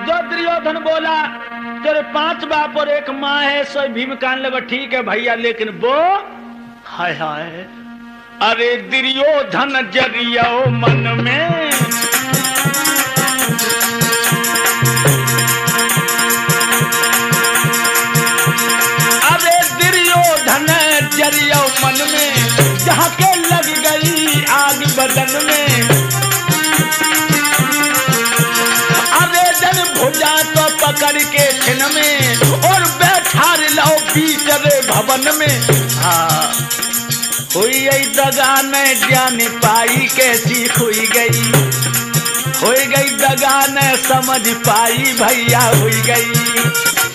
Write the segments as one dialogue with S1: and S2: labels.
S1: जो दुर्योधन बोला तेरे 5 बाप और 1 माँ है, सो भीम कान लगा ठीक है भैया, लेकिन वो हाय हाय, अरे दुर्योधन जरियो मन में, अरे दुर्योधन जरियो मन में, जहाँ के लग गई आग बदन में, अरे जन भुजा तो पकड़ के छिन में, और बैठा लो बीच रे भवन में। हाँ हुई दगा न जान पाई, कैसी हुई गई दगा न समझ पाई, भैया हुई गई।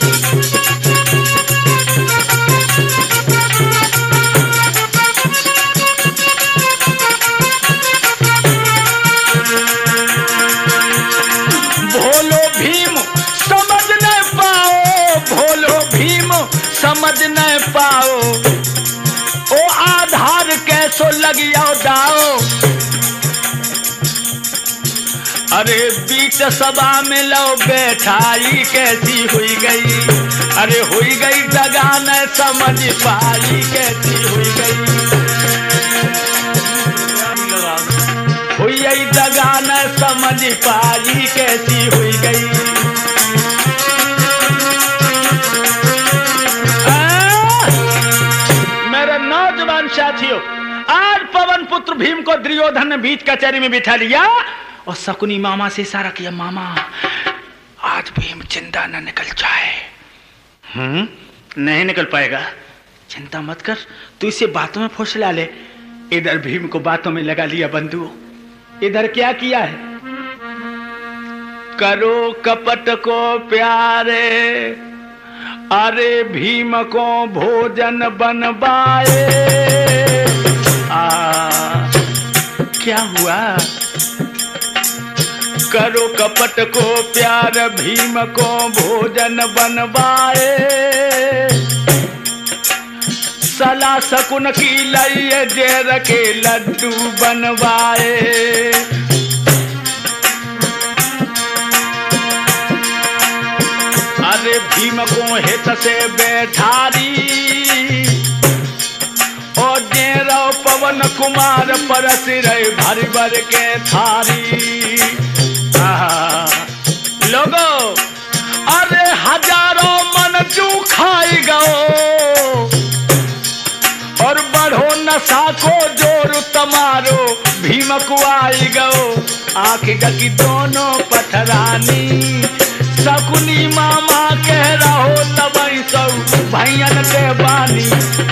S1: भोलो भीम समझ न पाओ, भोलो भीम समझ न पाओ, ओ आधार कैसो लगियो दाओ। अरे बीच सभा में लो बैठाई, कैसी हुई गई, अरे हुई गई दगा न समझ पाई, कैसी हुई गई, हुई दगा न समझ पाई, कैसी हुई गई। मेरे नौजवान साथियों, आज पवन पुत्र भीम को दुर्योधन ने बीच कचहरी में बिठा लिया और शकुनी मामा से इशारा किया, मामा आज भीम जिंदा न निकल जाए। नहीं निकल पाएगा, चिंता मत कर, तू इसे बातों में फुसला ले। इधर भीम को बातों में लगा लिया बंधुओं। इधर क्या किया है, करो कपट को प्यारे, अरे भीम को भोजन बनवाए। क्या हुआ, करो कपट को प्यार, भीम को भोजन बनवाए। सला शकुन की लई जेर के लड्डू बनवाए। अरे भीम को हित से बैठारी, और जेरो पवन कुमार परस रहे भर भर के थारी। लोगो अरे हजारों मन जू खाई गो, और बढ़ो नशा को जोर तमारो, भीम को आई गो। आंख डकी दोनों पथरानी, शकुनी मामा कह रहो तबई सब भैयन के बानी।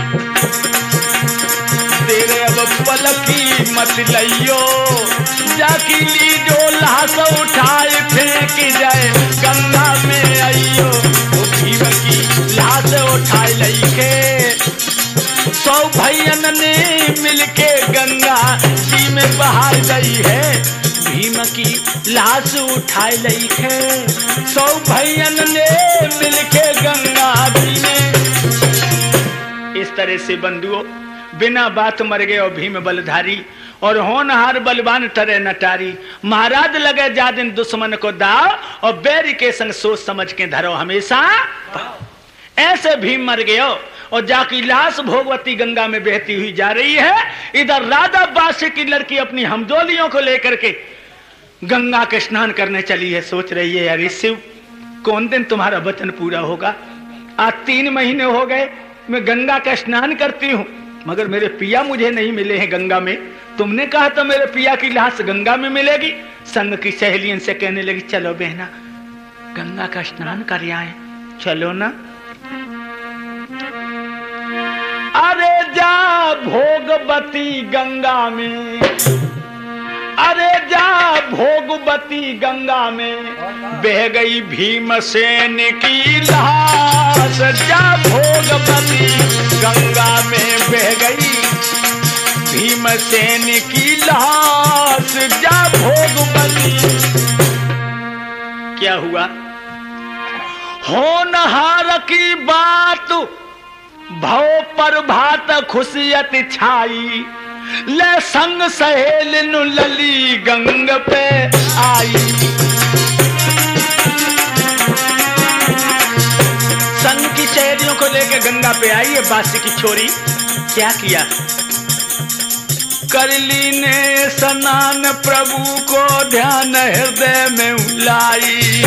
S1: तेरे अब पलकी मत लियो, जाकी लीजो लाश उठाए फेंक जाए गंगा में आइयो। भीम की लाश उठाए लईके सौ भैयन ने मिलके गंगा जी में बहा गई है। भीम की लाश उठाए लईके सौ भैयन ने मिलके गंगा जी में। इस तरह से बंधुओं बिना बात मर गए और भीम बलधारी, और होनहार बलवान टरे नटारी। महाराज लगे जा दिन दुश्मन को दाव, और बैरी के संग सोच समझ के धरो हमेशा। ऐसे भीम मर गयो, और जाकी लाश भोगवती गंगा में बहती हुई जा रही है। इधर राधा बासी की लड़की अपनी हमजोलियों को लेकर के गंगा के स्नान करने चली है। सोच रही है यार शिव कौन दिन तुम्हारा वचन पूरा होगा। आज 3 महीने हो गए मैं गंगा का स्नान करती हूँ, मगर मेरे पिया मुझे नहीं मिले हैं गंगा में। तुमने कहा तो मेरे पिया की लाश गंगा में मिलेगी। संग की सहेलियन से कहने लगी चलो बहना गंगा का स्नान कर आए, चलो ना। अरे जा भोगवती गंगा में, अरे जा भोगवती गंगा में, बह गई भीमसेन की लाश। जा भोगवती गंगा में बह गई भीमसेन की लाश। जा भोगवती। क्या हुआ, होनहार की बात भव पर भात खुशियत छाई। ले संग सहेल नु लली गंग पे आई। लेके गंगा पे आई है बासी की छोरी। क्या किया? कर ली ने स्नान प्रभु को ध्यान हृदय में लाई।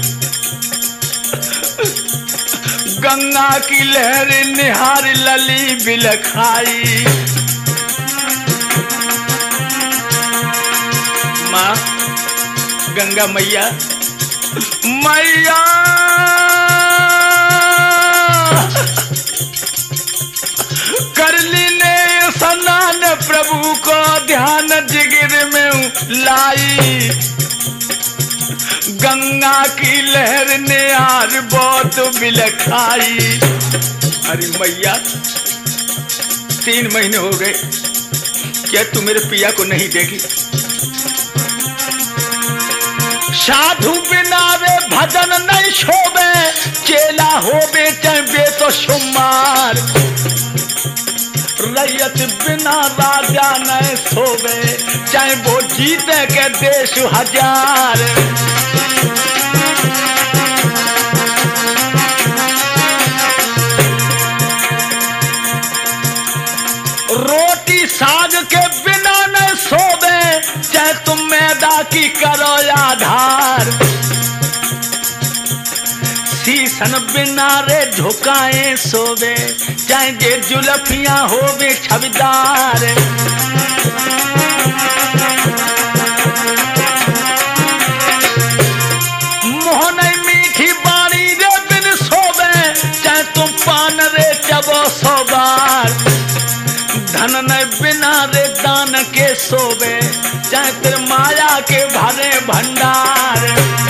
S1: गंगा की लहर निहार लली बिलखाई। माँ गंगा मैया, मैया कर ली ने स्नान प्रभु को ध्यान जिगिर में लाई। गंगा की लहर ने आज बहुत बिलखाई। अरे मैया 3 महीने हो गए, क्या तू मेरे पिया को नहीं देखी? साधु बिना वे भजन नहीं शोभे, चेला होबे चाहे तो सुमार। रैयत बिना राजा नहीं सोवे, चाहे वो जीते के देश हजार। रोटी साग के बिना न सोवे, चाहे तुम मैदा की करो आधार। शीशन बिना रे झुकाए सोवे, चाहे जे जुलफियां होवे छबीदार। मोहन मीठी बाणी रे बिन सोवे, चाहे तुम पान रे चबो सोबार। धन न बिना रे दान के सोवे, चाहे तेरे माया के भरे भंडार।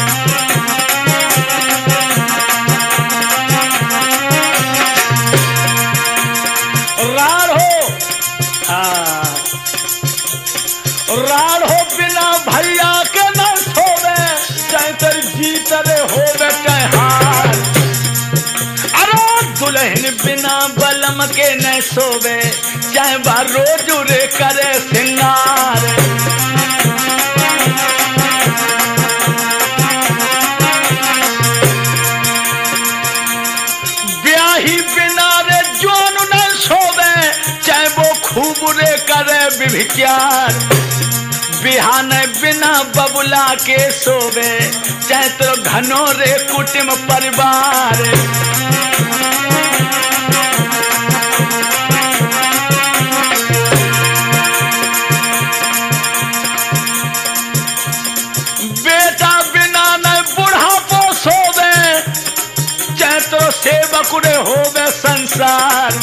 S1: राड़ हो बिना भैया के न सोवे, चाहे तेरी जीत रे होवे चाहे हार। अरे दुल्हन बिना बलम के न सोवे, चाहे बा रोज रे करे सिंगार। ब्याही बिना रे जोन न सोवे, चाहे वो खूब रे करे विभिचार। बिहान बिना बबुला के सोवे, चाहे तो घनो रे कुटुंब परिवार। बेटा बिना न बुढ़ापो सोवे, चाहे तो सेवक रे होवे संसार।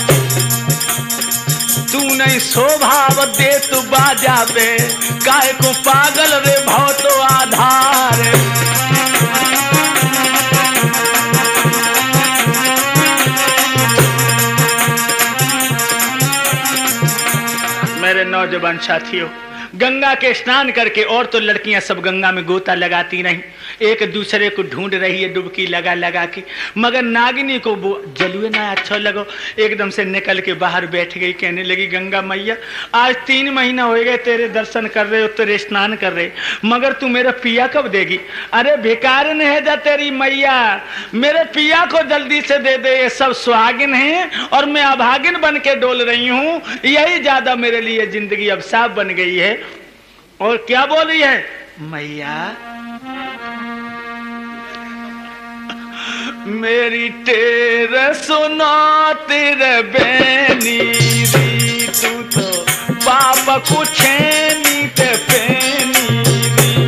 S1: तू नहीं स्वभाव दे तू बाजाबे, काय को पागल रे भाव तो आधार। मेरे नौजवान साथियों, गंगा के स्नान करके और तो लड़कियां सब गंगा में गोता लगाती नहीं, एक दूसरे को ढूंढ रही है डुबकी लगा लगा के, मगर नागिनी को वो जलुए ना अच्छा लगो, एकदम से निकल के बाहर बैठ गई। कहने लगी गंगा मैया आज 3 महीना हो गए तेरे दर्शन कर रहे हो, तेरे स्नान कर रहे, मगर तू मेरा पिया कब देगी? अरे भिकार ने है जा तेरी मैया, मेरे पिया को जल्दी से दे दे, ये सब सुहागिन है और मैं अभागिन बन के डोल रही हूँ, यही ज्यादा मेरे लिए जिंदगी अब साफ बन गई है। और क्या बोल रही है मैया? मेरी तेरे सुना तेरे बेनी री, तू तो बाप कुछ नहीं ते पेनी री।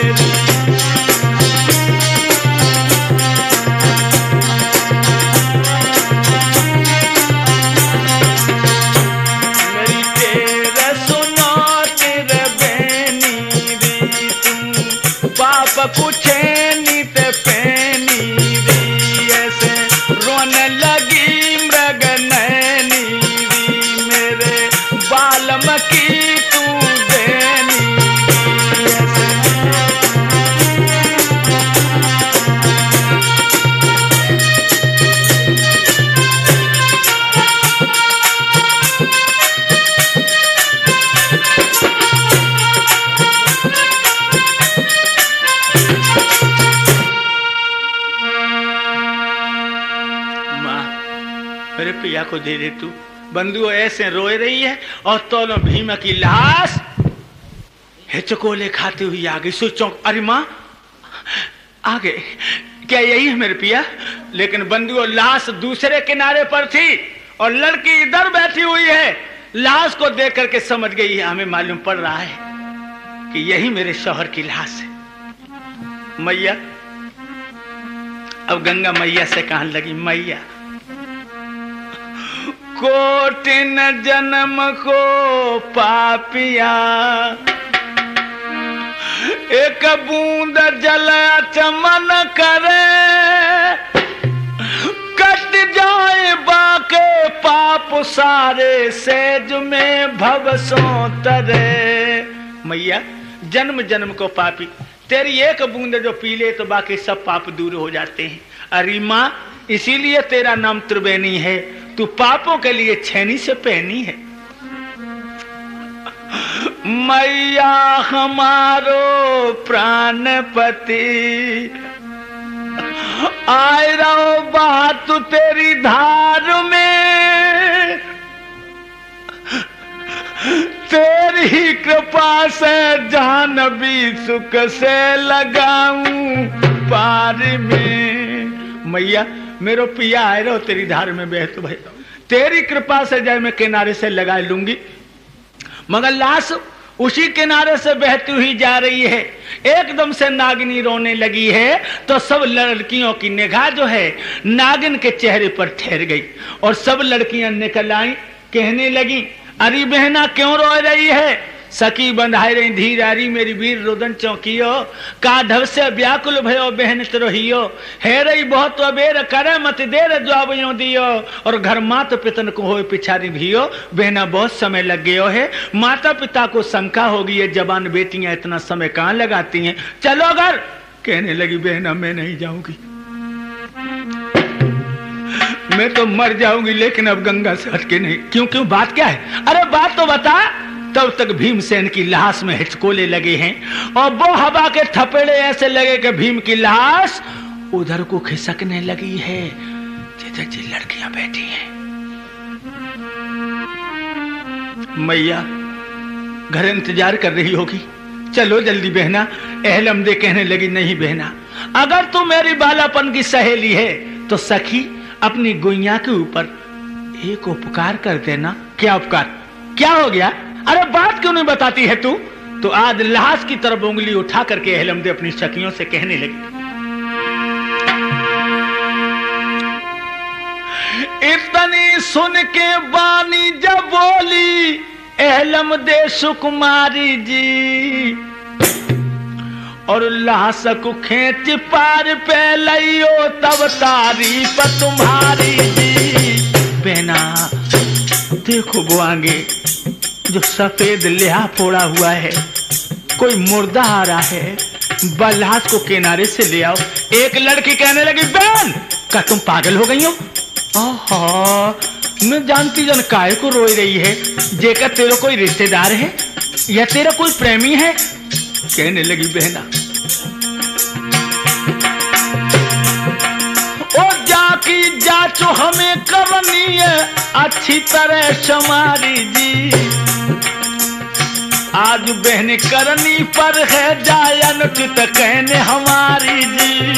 S1: मेरी तेरे सुना तेरे बेनी री, तू बाप कुछ नहीं ते पेनी री। ऐसे रोने लगी मृग नैनी री, मेरे बालम की तू मेरे पिया को दे दे तू। बंधु ऐसे रोए रही है और तो भीम की लाश हिचकोले खाती हुई आ गई। सोचो अरे माँ आ गए, क्या यही है मेरे पिया? लेकिन बंधु लाश दूसरे किनारे पर थी और लड़की इधर बैठी हुई है। लाश को देख करके समझ गई है, हमें मालूम पड़ रहा है कि यही मेरे शौहर की लाश है। मैया, अब गंगा मैया से कहने लगी, मैया कोटिन जन्म को पापिया एक बूंद जल चमन करे, कट जाए बाके पाप सारे सेज में भव सो तरे। मैया जन्म जन्म को पापी, तेरी एक बूंद जो पी ले तो बाकी सब पाप दूर हो जाते हैं। अरे माँ इसीलिए तेरा नाम त्रिवेणी है, तू पापों के लिए छेनी से पहनी है। मैया हमारो प्राणपति आए रहो बात तेरी धार में, तेरी कृपा से जान भी सुख से लगाऊं पार में। मैया मेरो पिया आए रहो तेरी धार में बहत भाई, तेरी कृपा से जाए मैं किनारे से लगा लूंगी। मगर लाश उसी किनारे से बहती हुई जा रही है। एकदम से नागिनी रोने लगी है तो सब लड़कियों की निगाह जो है नागिन के चेहरे पर ठहर गई और सब लड़कियां निकल आई, कहने लगी अरे बहना क्यों रो रही है? सखी बंधाई रही धीर आरी मेरी वीर रुदन चौकियो, का ढव से व्याकुल भयो बहन तिरोहियो, है रही बहुत अबेर करे मत देर जवाबियों दियो, और घर माता पितन को हो पिछारी भियो, बहना बहुत समय लग गयो है। माता पिता को शंका होगी ये जवान बेटियां इतना समय कहाँ लगाती हैं, चलो घर। कहने लगी बहना मैं नहीं जाऊंगी, मैं तो मर जाऊंगी लेकिन अब गंगा से हटके नहीं। क्यों क्यों बात क्या है? अरे बात तो बता। तब तक भीमसेन की लाश में हिचकोले लगे हैं और वो हवा के थपेड़े ऐसे लगे कि भीम की लाश उधर को खिसकने लगी है जिधर जी लड़कियां बैठी हैं। मैया घर इंतजार कर रही होगी, चलो जल्दी बहना। एहलम दे कहने लगी नहीं बहना, अगर तू मेरी बालापन की सहेली है तो सखी अपनी गुइया के ऊपर एक उपकार कर देना। क्या उपकार? क्या हो गया? अरे बात क्यों नहीं बताती है तू? तो आज लाश की तरफ उंगली उठा करके एहलम दे अपनी सखियों से कहने लगी, इतनी सुन के बानी जब बोली एहलम दे सुकुमारी जी, और लाश को खेच पार पे लियो तब तारीफ तुम्हारी जी। बहना देखो वो आगे जो सफेद लिहा फोड़ा हुआ है, कोई मुर्दा आ रहा है, बल्लास को किनारे से ले आओ। एक लड़की कहने लगी बहन क्या तुम पागल हो गई हो? आहा मैं जानती जन काय को रोई रही है, जेकर तेरा कोई रिश्तेदार है या तेरा कोई प्रेमी है? कहने लगी बहना ओ जाकी जाचो हमें करनी है अच्छी तरह समारी जी, आज बहन करनी पर है जायन चित कहने हमारी जी।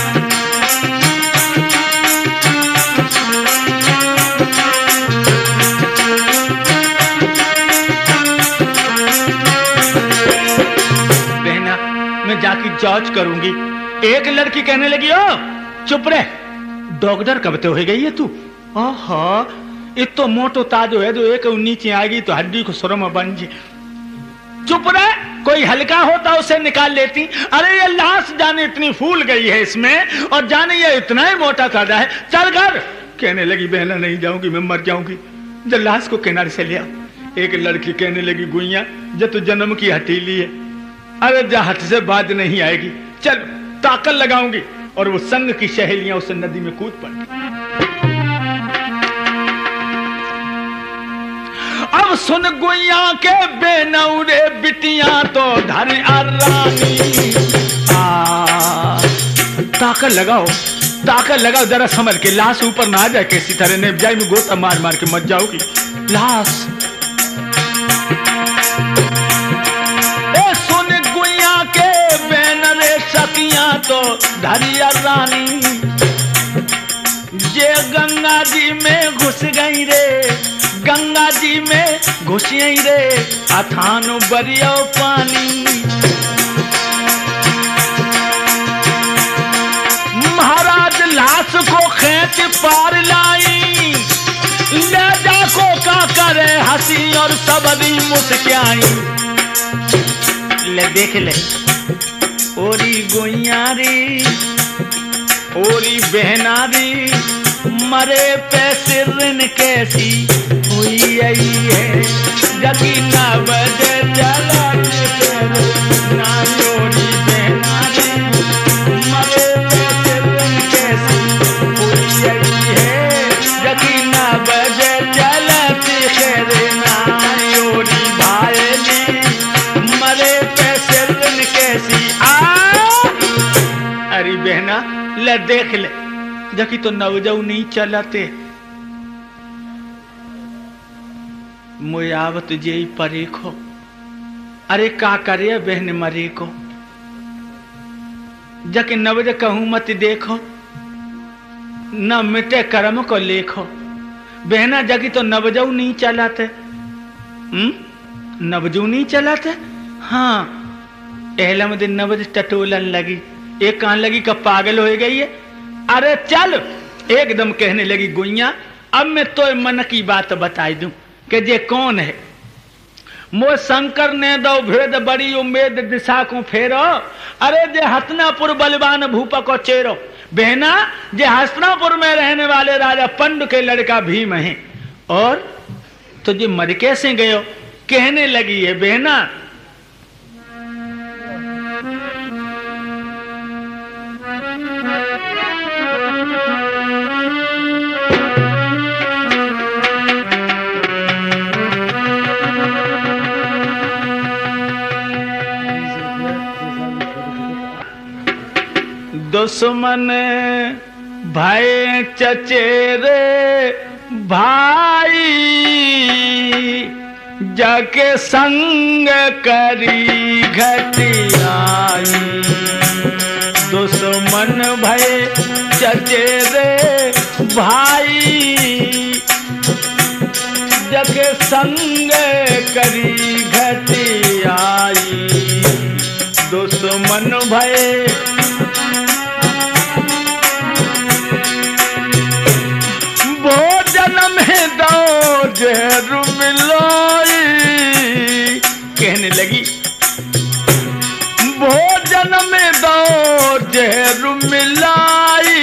S1: बहना मैं जाके जांच करूंगी। एक लड़की कहने लगी ओ चुप रह, डॉक्टर कब तो हो गई है तू? आहा इतो मोटो ताजो है जो एक नीचे आएगी तो हड्डी को सुरम बन जाए। चुप रह, कोई हल्का होता उसे निकाल लेती। अरे ये लाश जाने इतनी फूल गई है इसमें और जाने ये इतना ही मोटा ताजा है, चल घर। कहने लगी बहना नहीं जाऊंगी, मैं मर जाऊंगी, जब लाश को किनारे से ले आओ। एक लड़की कहने लगी गुइया जब तू जन्म की हथेली है, अरे जा हथ से बात नहीं आएगी, चल ताकत लगाऊंगी। और वो संग की सहेलियां उस नदी में कूद पड़ी। अब सुन गुइया के बेनौरे बिटियां तो धर आरानी, ताकत लगाओ। ताका लगा जरा समझ के लाश ऊपर ना आ जाए किसी तरह ने जाए में गोता मार मार के मत जाओगी लाश। ए सुन गुइया के बैन रे सकिया तो धरिया रानी, ये गंगा जी में घुस गई रे, गंगा जी में घुस गई रे, अथानो बरियो पानी। महाराज लाश को खींच पार लाई, ले जा को का करे हंसी और सबदी मुस्काई। ले देख ले ओरी गोइयारी ओरी बहनारी, मरे पैसे ऋण कैसी हुई आई है, जगी ना बजे जला ना ओरी बहनारी, मरे पैसे ऋण कैसी हुई आई है, जगी ना बजे जलती खेरे ना ओरी भाईली, मरे पैसे ऋण कैसी अरे बहना ले देख ले जकी तो नवजाऊ नहीं चलाते मोयावत जे परे खो। अरे का करे बहन मरे को जके नवज कहूं मत देखो, न मिटे कर्म को लेखो। बहना जकी तो नवजाऊ नहीं चलाते, नवजू नहीं चलाते। हाँ एहलम दिन नवज टटोलन लगी, एक कान लगी का पागल हो गई है। अरे चल एकदम कहने लगी गुइया, अब मैं तो मन की बात बताई दूं कि जे कौन है। मो शंकर ने दो भेद बड़ी उम्मीद दिशा को फेरो, अरे जे हसनापुर बलवान भूप को चेरो। बहना जे हसनापुर में रहने वाले राजा पंडु के लड़का भीम है, और तो जे मर कैसे गयो कहने लगी है। बहना दुश्मन भाई चचेरे भाई, जाके संग करी घटियाई। दुश्मन भाई चचेरे भाई, जाके संग करी घटियाई। दुश्मन भाई जहर मिलाई, कहने लगी भोजन में दो जहर मिलाई,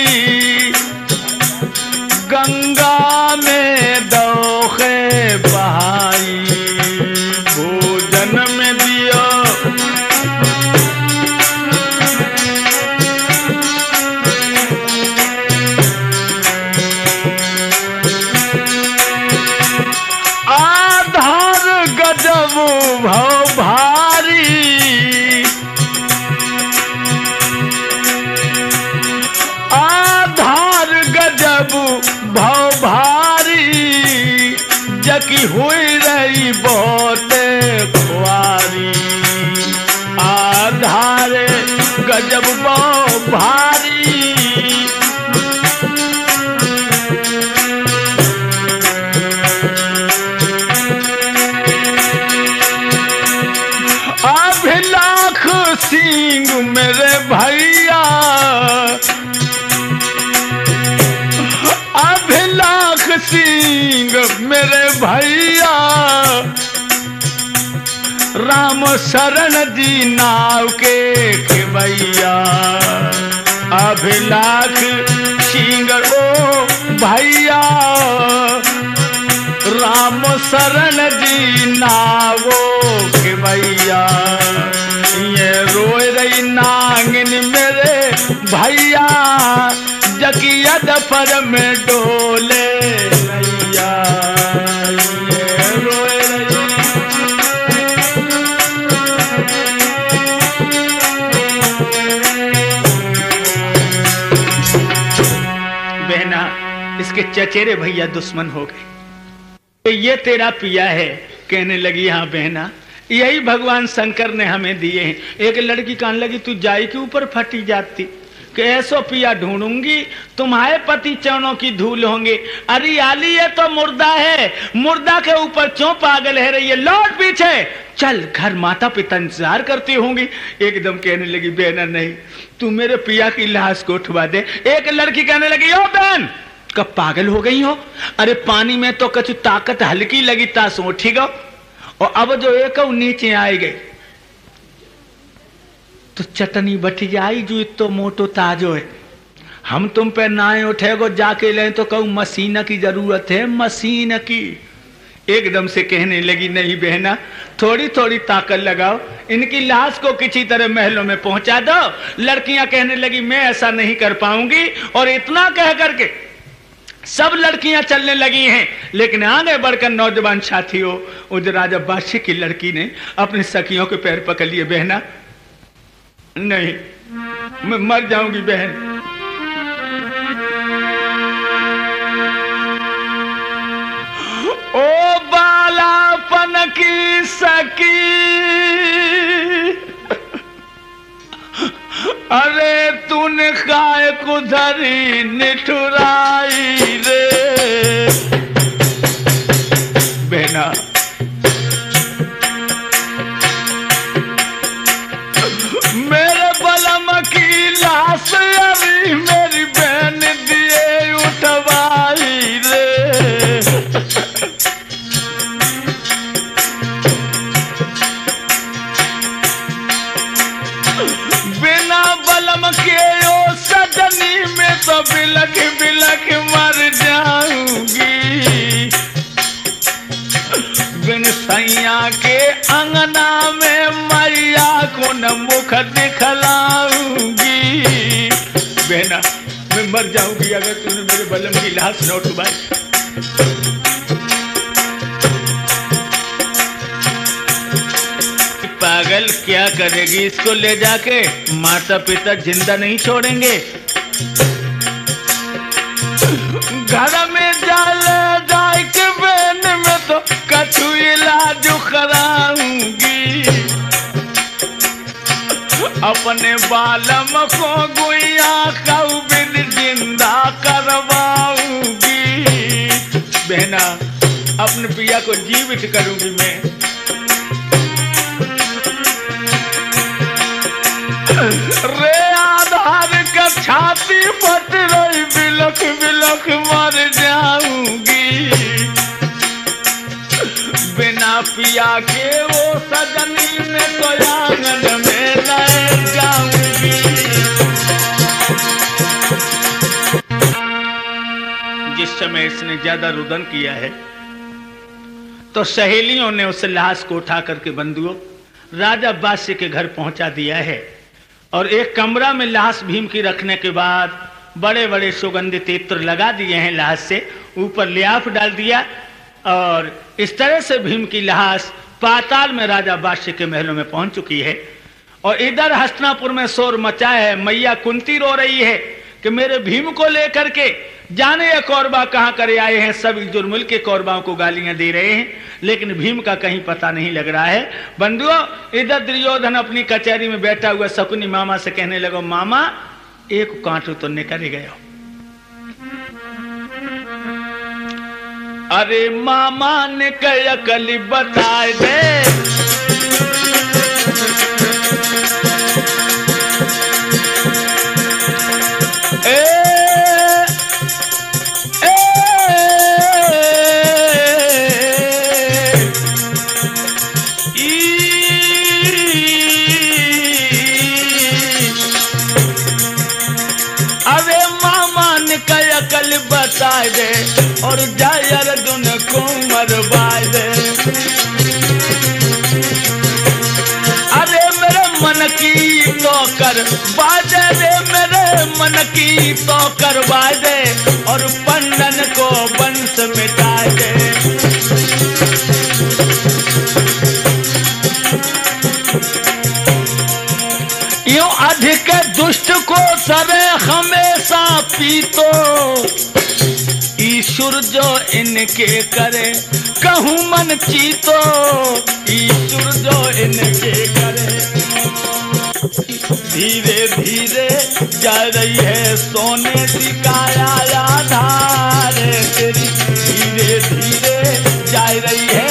S1: गंगा में दो खे बहाई। भोजन में दिया भाव भारी, आधार गजब भाव भारी, जकी हुई रही बहुत खुआरी। आधार गजब भाव भारी, लाख सिंह मेरे भैया, अभिलाख सिंह मेरे भैया, राम शरण जी नाव के भैया। अभिलाख सिंह ओ भैया, राम शरण जी नावो के भैया। ये रोए रही नांगन मेरे भैया, जकिया दफर में डोले नैया। ये रोए रही इसके चचेरे भैया दुश्मन हो गए। ये तेरा पिया है? कहने लगी हाँ बहना, यही भगवान शंकर ने हमें दिए हैं। एक लड़की कहने लगी तू जाई के ऊपर फटी जाती कि ऐसो पिया ढूंढूंगी तुम्हारे पति चरणों की धूल होंगे। अरे आली ये तो मुर्दा है, मुर्दा के ऊपर क्यों पागल है रही है, लौट पीछे चल, घर माता पिता इंतजार करती होंगी। एकदम कहने लगी बहना नहीं, तू मेरे पिया की लाश को उठवा दे। एक लड़की कहने लगी ओ बहन कब पागल हो गई हो, अरे पानी में तो कछु ताकत हल्की लगी तास उठी गो, और अब जो एक नीचे आई गई तो चटनी बटी जाई जो तो मोटो ताजो है। हम तुम पे नाए उठेगो जाके ले तो कहूं मशीन की जरूरत है, मशीन की। एकदम से कहने लगी नहीं बहना, थोड़ी थोड़ी ताकत लगाओ, इनकी लाश को किसी तरह महलों में पहुंचा दो। लड़कियां कहने लगी मैं ऐसा नहीं कर पाऊंगी, और इतना कह करके सब लड़कियां चलने लगी हैं। लेकिन आगे बढ़कर नौजवान साथियों, उस राजा बादशाह की लड़की ने अपने सखियों के पैर पकड़ लिए। बहना नहीं, मैं मर जाऊंगी बहन। ओ बालापन की सखी, अरे तूने काय कुधरी निठुराई रे। बहना मेरे बलम की लाश अभी मेरी बहन दिए उठवाई रे। बिना बलम के ओ सजनी में तो बिलख बिलख मर जाऊंगी। बिन सैया के अंगना में मैया को न मुख दिखलाऊंगी। बहना मैं मर जाऊंगी अगर तूने मेरे बलम की लाश न उठवाई। पागल क्या करेगी इसको ले जाके, माता पिता जिंदा नहीं छोड़ेंगे। घर में जाले जाए के बहन में तो कछु इलाज कराऊंगी। अपने बालम को गुइया खाऊ बिन जिंदा करवाऊंगी। बहना अपने पिया को जीवित करूंगी मैं। रे आधार का छाती फट रही बिलख बिलख मर जाऊंगी। बिना पिया के वो सजनी में तो आंगन में रह जाऊंगी। जिस समय इसने ज्यादा रुदन किया है तो सहेलियों ने उस लाश को उठा करके बंधुओं राजा बादशाह के घर पहुंचा दिया है। और एक कमरा में लाश भीम की रखने के बाद बड़े बड़े सुगंधित इत्र लगा दिए हैं लाश से, ऊपर लियाफ डाल दिया। और इस तरह से भीम की लाश पाताल में राजा बादशाह के महलों में पहुंच चुकी है। और इधर हस्तिनापुर में शोर मचा है, मैया कुंती रो रही है कि मेरे भीम को लेकर के जाने ये कौरबा कहां करे आए हैं। सब जुर्मुल के कौरबाओं को गालियां दे रहे हैं, लेकिन भीम का कहीं पता नहीं लग रहा है। बंधुओं इधर दुर्योधन अपनी कचहरी में बैठा हुआ शकुनी मामा से कहने लगा मामा एक कांटू तो निकल गया। अरे मामा ने कह कली बता दे। बता दे और जाय अर्जुन को मरवा दे। अरे मेरे मन की तो कर बाजे रे, मेरे मन की तो करवा दे और पंडन को वंश मिटा दे। यूं अधिक दुष्ट को सरे हमेशा पीतो, सूरजो इनके करे कहूँ मन चीतो, ईश्वर जो इनके करे। धीरे धीरे जा रही है सोने की काया आधार तेरी, धीरे धीरे जा रही है।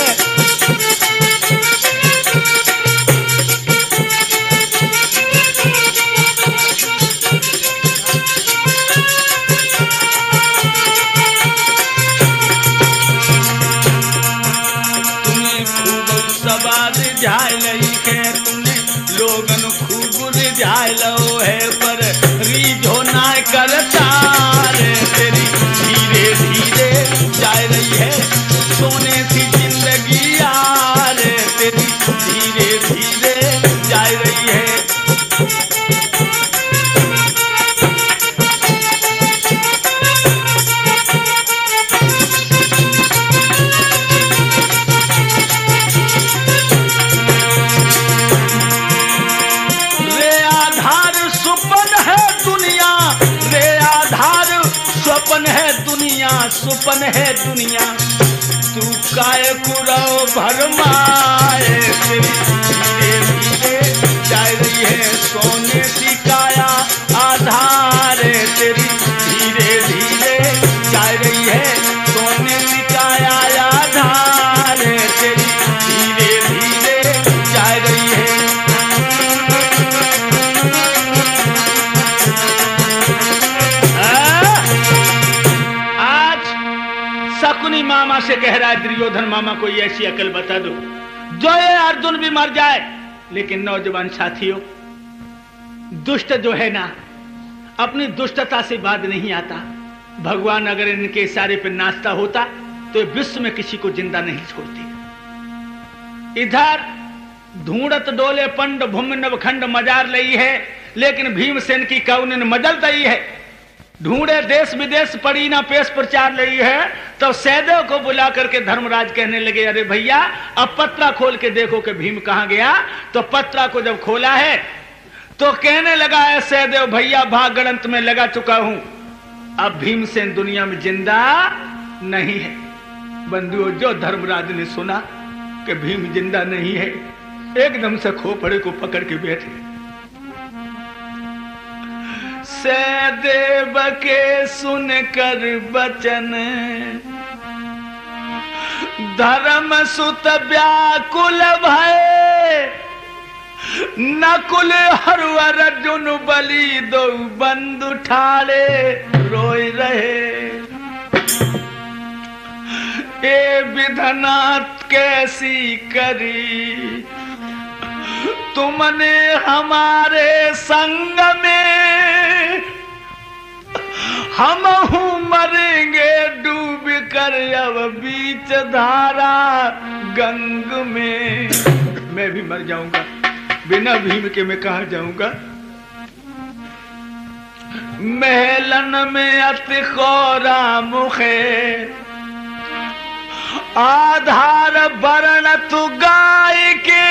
S1: लोगन खूब रिझाइलो है पर रीझो ना करता रे तेरी, धीरे धीरे जा रही है सोने सी जिंदगी यार तेरी, धीरे धीरे जा रही है। स्वपन है दुनिया, सुपन है दुनिया, तू काय कुरो भरमाए तेरी, धीरे धीरे जा रही है सोने की काया आधार तेरी, धीरे धीरे जा रही है सोने की काया आधार तेरी, धीरे धीरे जा रही है। शकुनी मामा से कह रहा है दुर्योधन मामा कोई ऐसी अकल बता दो जो ये अर्जुन भी मर जाए। लेकिन नौजवान साथियों, दुष्ट जो है ना अपनी दुष्टता से बात नहीं आता। भगवान अगर इनके इशारे पे नाचता होता तो विश्व में किसी को जिंदा नहीं छोड़ती। इधर ढूंढत डोले पंड भूमि नवखंड मजार लई है, लेकिन भीमसेन की कौन मजल दई है। ढूंढे देश विदेश पड़ी ना पेश प्रचार लई है, तो सहदेव को बुला करके धर्मराज कहने लगे अरे भैया अब पत्रा खोल के देखो कि भीम कहां गया। तो पत्रा को जब खोला है तो कहने लगा है सहदेव भैया भाग गणंत में लगा चुका हूं, अब भीमसेन दुनिया में जिंदा नहीं है। बंधुओं, जो धर्मराज ने सुना कि भीम जिंदा नहीं है, एकदम से खोपड़े को पकड़ के बैठे। सहदेव के सुनकर बचन धर्म सुत व्याकुल भय, नकुल हरवर अर्जुन बलि दो बंधु ठाड़े रोए रहे। ए विधनाथ कैसी करी तुमने हमारे संग में, हम मरेंगे डूब कर अब बीच धारा गंग में। मैं भी मर जाऊंगा, बिना भीम के मैं कहां जाऊंगा। महलन में अति खौरा मुखे, आधार वर्ण तु गाय के,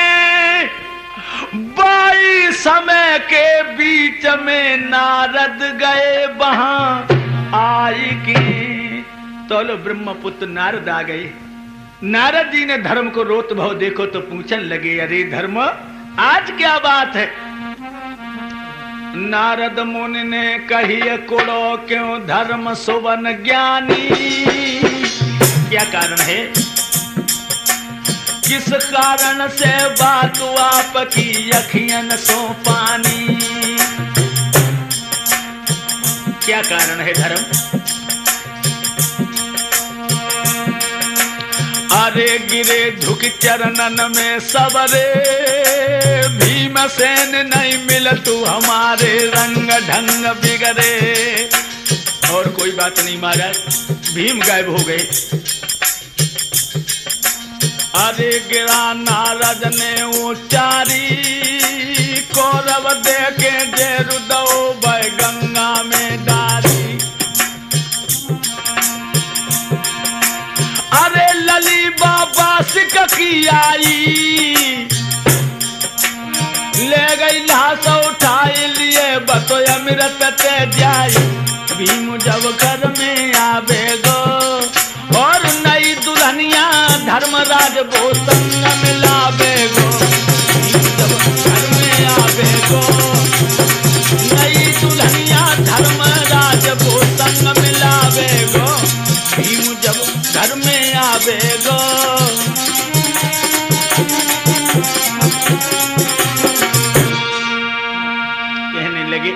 S1: बाई समय के बीच में नारद गए वहां आई की। तो लो ब्रह्मपुत्र नारद आ गए। नारद जी ने धर्म को रोत भाव देखो तो पूछने लगे अरे धर्म आज क्या बात है। नारद मुनि ने कही कुड़ो क्यों धर्म सुवन ज्ञानी, क्या कारण है, किस कारण से बात आपकी अखियन सो पानी, क्या कारण है धर्म। अरे गिरे झुक चरणन में सबरे, भीमसेन नहीं मिल तू हमारे रंग ढंग बिगड़े। और कोई बात नहीं महाराज, भीम गायब हो गए। अरे गिरा नारद ने उचारी, कौरव देखे जेरु दो भय गंगा में डारी। अरे लली बाबा सिक की आई, ले गई लाश उठाई लिए बतो अमृत ते जाई। भीम जब घर में आवे गो, वो संग मिलावे गो, भीम जब घर में आवे गो। नई दुल्हनिया धर्मराज वो संग मिलावे गो, भीम जब घर में आवे गो। कहने लगे,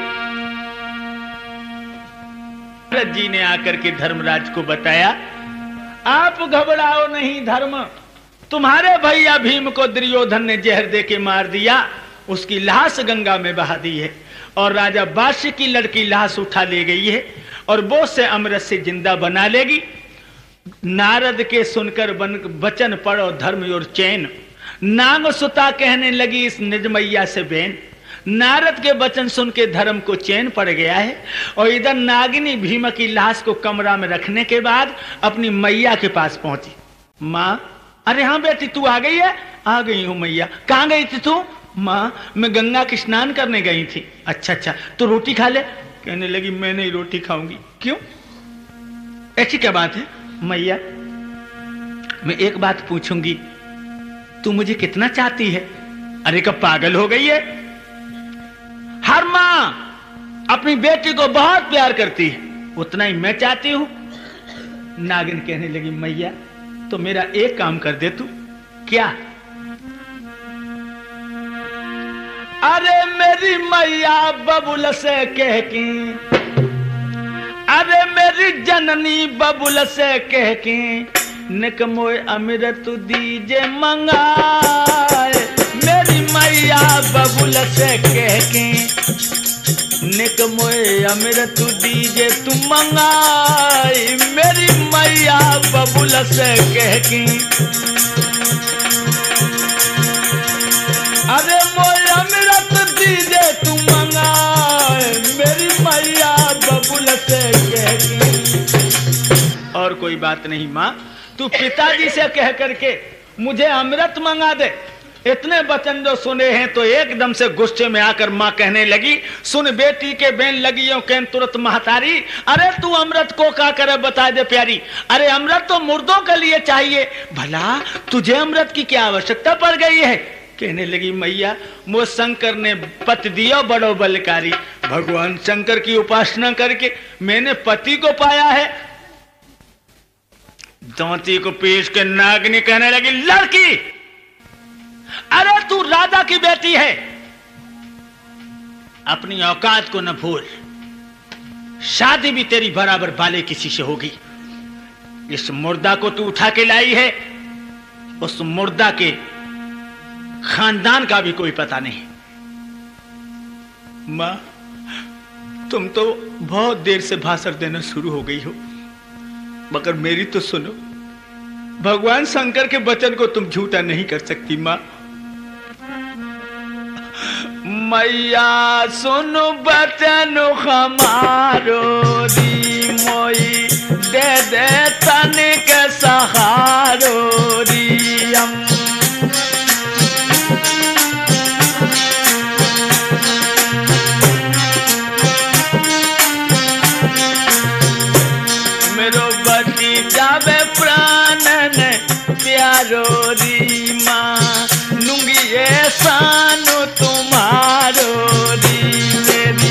S1: भरत जी ने आकर के धर्मराज को बताया, आप घबराओ नहीं धर्म, तुम्हारे भैया भीम को दुर्योधन ने जहर दे के मार दिया, उसकी लाश गंगा में बहा दी है और राजा बादशाह की लड़की लाश उठा ले गई है और वो से अमृत से जिंदा बना लेगी। नारद के सुनकर वचन पढ़ो धर्म और चैन, नाम सुता कहने लगी इस निर्मैया से बेन। नारद के वचन सुन के धर्म को चैन पड़ गया है और इधर नागिनी भीम की लाश को कमरा में रखने के बाद अपनी मैया के पास पहुंची। माँ, अरे हाँ बेटी तू आ गई है? आ गई हूँ मैया। कहाँ गई थी तू? माँ, मैं गंगा के स्नान करने गई थी। अच्छा अच्छा, तो रोटी खा ले। कहने लगी मैं नहीं रोटी खाऊंगी। क्यों? ऐसी क्या बात है? मैया, मैं एक बात पूछूंगी, तू मुझे कितना चाहती है? अरे कब पागल हो गई है? हर मां अपनी बेटी को बहुत प्यार करती है, उतना ही मैं चाहती हूं। नागिन कहने लगी मैया, तो मेरा एक काम कर दे तू। क्या? अरे मेरी मैया बबुल से कह की, अरे मेरी जननी बबुल से कह की, निकमोय अमृत दीजे मंगाए। मेरी मैया बबुल से कह के, निकमोय अमृत दीजे तू मंगाए। मेरी मैया बबुल से कह के, अरे मोय अमृत दीजे तू मंगाए। मेरी मैया बबुल से कह के। और कोई बात नहीं माँ, तू पिताजी से कह करके मुझे अमृत मंगा दे। इतने वचन जो सुने हैं तो एकदम से गुस्से में आकर मां कहने लगी, सुन बेटी के बेन लगी हो कहन तुरंत महतारी, अरे तू अमृत को क्या करे बता दे प्यारी। अरे अमृत तो मुर्दों के लिए चाहिए, भला तुझे अमृत की क्या आवश्यकता पड़ गई है? कहने लगी मैया, मुझ शंकर ने पति दिया बड़ो बलकारी, भगवान शंकर की उपासना करके मैंने पति को पाया है। दांती को पीस के नागिनी कहने लगी, लड़की, अरे तू राजा की बेटी है, अपनी औकात को न भूल। शादी भी तेरी बराबर वाले किसी से होगी। इस मुर्दा को तू उठा के लाई है, उस मुर्दा के खानदान का भी कोई पता नहीं। मां, तुम तो बहुत देर से भाषण देना शुरू हो गई हो, मगर मेरी तो सुनो। भगवान शंकर के वचन को तुम झूठा नहीं कर सकती मां। मैया सुनो बचन हमारो री, मोई दे दे तन के सहारो री। मेरो बची जावे प्राणन प्यारो री माँ, लूंगी ये सानो तुम्हारो री मेरी।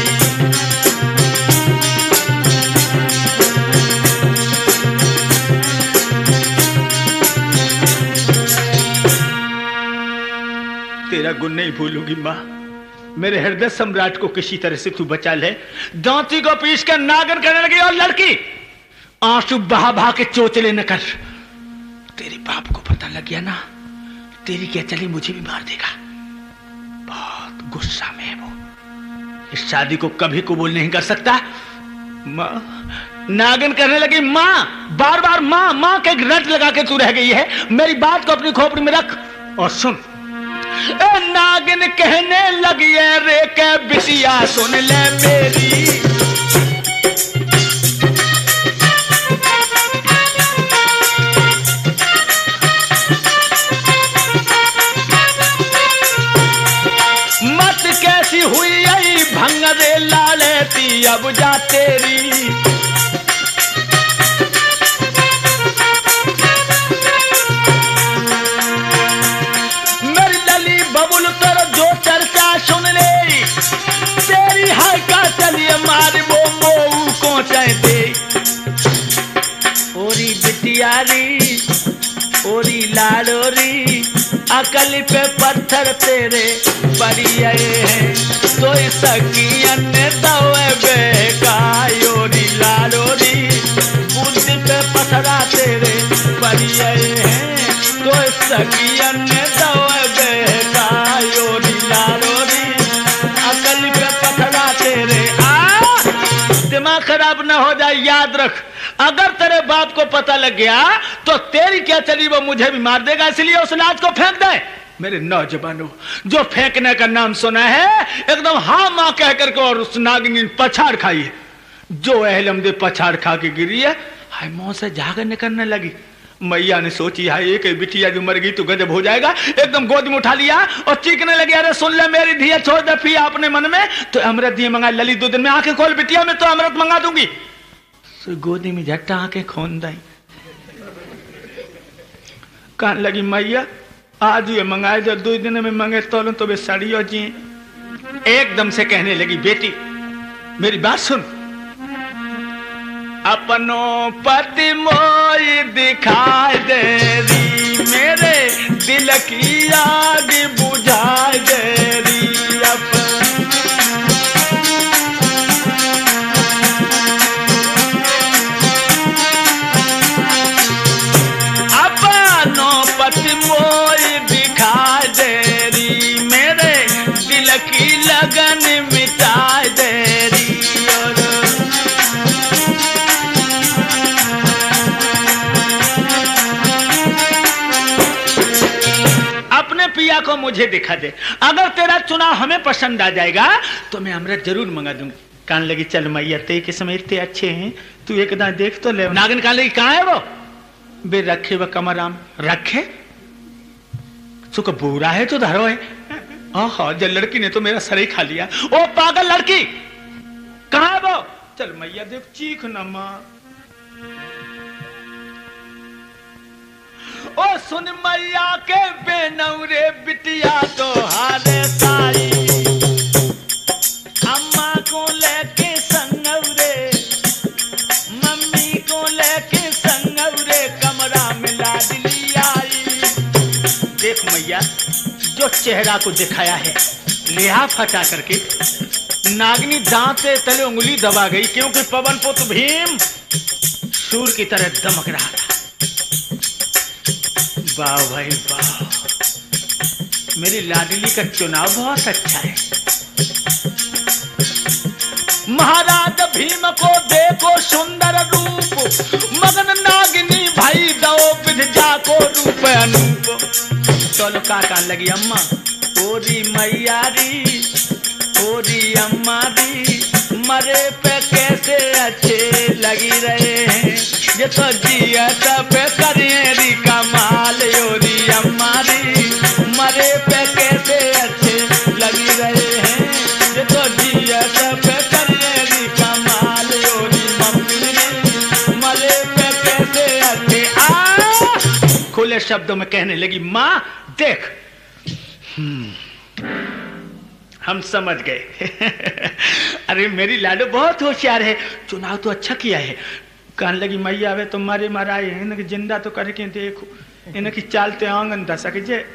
S1: तेरा गुण नहीं भूलूंगी माँ। मेरे हृदय सम्राट को किसी तरह से तू बचा ले। दांती को पीस कर नागन करने लगी, और लड़की आंसू बहा बहा के चोचले न कर। तेरे बाप को पता लग गया ना, तेरी क्या चली मुझे भी मार देगा। बहुत गुस्सा में है वो, इस शादी को कभी कबूल नहीं कर सकता। माँ, नागिन कहने लगी, माँ बार बार माँ माँ के रट लगा के तू रह गई है। मेरी बात को अपनी खोपड़ी में रख और सुन। ए नागिन कहने लगी है रे के बिटिया सुन ले मेरी। मत कैसी हुई यही भंगरे लालेती अब जा तेरी। लाडोरी अकल पे पत्थर तेरे परिये हैं तो सखियन दवे बेकायोरी लाडोरी बुद्धि पे पथरा तेरे परिये हैं तो सखियन दवे बेकायोरी लाडोरी अकल पे पथरा तेरे। दिमाग खराब ना हो जाए, याद रख, अगर तेरे बाप को पता लग गया तो तेरी क्या चली वो मुझे भी मार देगा, इसलिए उस लाज को फेंक दे। मेरे नौजवानों, जो फेंकने का नाम सुना है एकदम हाँ मां कह करके और उस नागिन ने पछाड़ खाई है। जो अहलम दे पछाड़ खा के गिरी है, हाय मुंह से झाग निकलने लगी। मैया ने सोची हाय एक बिटिया जो मर गई तो गजब हो जाएगा, एकदम गोद में उठा लिया और चीखने लगी, अरे सुन ले मेरी धिया, छोड़ दे पिया अपने मन में तो अमृत दिए मंगा लली 2 दिन में आंखें खोल बिटिया में तो अमृत मंगा दूंगी। तो गोदी में झट्टा आंखें खोल दाई, कहने लगी मैया आज ये मंगाए जो 2 दिन में मंगे तो वे साड़ी हो जी। एकदम से कहने लगी बेटी मेरी बात सुन, अपनों पति मोई दिखाई दे री मेरे दिल की आग बुझाई दे री। अपनों पति मोई दिखाई दे री मेरे दिल की लगन मिटाई दे री। पिया को मुझे दिखा दे, अगर तेरा चुनाव हमें पसंद आ जाएगा तो मैं अमृत जरूर मंगा दूंगी। कहने लगी चल मैया ते किस्म इतने अच्छे हैं, तू एक दांत देख तो ले। नागिन कहने लगी कहाँ है वो? बे रखे वो कमराम रखे, सुख बुरा है तो धरो है। हाँ जल लड़की ने तो मेरा सर ही खा लिया। ओ पागल लड़की कहाँ है वो? चल मैया देख चीख न मां। ओ सुन मैया के बेनौरे बिटिया तो हारे साई, अम्मा को लेके संगवरे, मम्मी को लेके संगवरे, कमरा में लाडली आई। देख मैया जो चेहरा को दिखाया है लिहाफ हटा करके नागनी दांत से तले उंगली दबा गई, क्योंकि पवन पुत्र भीम सूर की तरह दमक रहा था। वाह भाई वाह, मेरी लाडली का चुनाव बहुत अच्छा है। महाराज भीम को देखो सुंदर रूप, मगन नागिनी भाई दो विद्या को रूप अनूप। चलो काका लगी अम्मा ओरी मैयारी, ओरी अम्मा दी मरे पे कैसे अच्छे लगी रहे हैं, ये तो जिया सब करेरी कमाल। ओरी अम्मा दी मरे पे कैसे अच्छे लगी रहे हैं, ये तो जिया सब करेरी कमाल। ओरी मम्मी मरे पे कैसे अच्छे। खुले शब्दों में कहने लगी माँ देख हम समझ गए। अरे मेरी लाडो बहुत होशियार है, चुनाव तो अच्छा किया है। कहने लगी मैया आवे तो मारे माराए इनकी जिंदा तो करके देखो, इनकी चालते आंगन दसा के जे।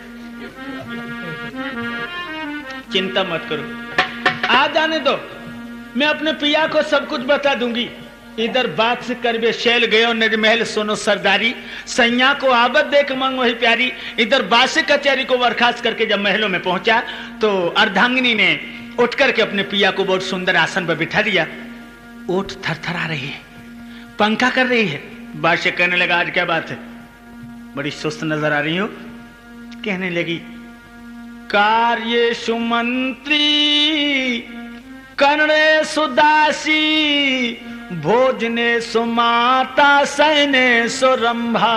S1: चिंता मत करो, आ जाने दो, मैं अपने पिया को सब कुछ बता दूंगी। इधर बात से करबे शैल गयो नज महल सुनो सरदारी, सैया को आबद देख मंग वही प्यारी। इधर बासे कचहरी को बर्खास्त करके जब महलों में पहुंचा तो अर्धांगिनी ने उठ करके अपने पिया को बहुत सुंदर आसन पर बिठा दिया। ओठ थरथरा रही है, पंखा कर रही है। बादशाह कहने लगा आज क्या बात है, बड़ी सुस्त नजर आ रही हो। कहने लगी कार्य सुमंत्री कर्णे सुदासी, भोजने सुमाता सैने सुरंभा,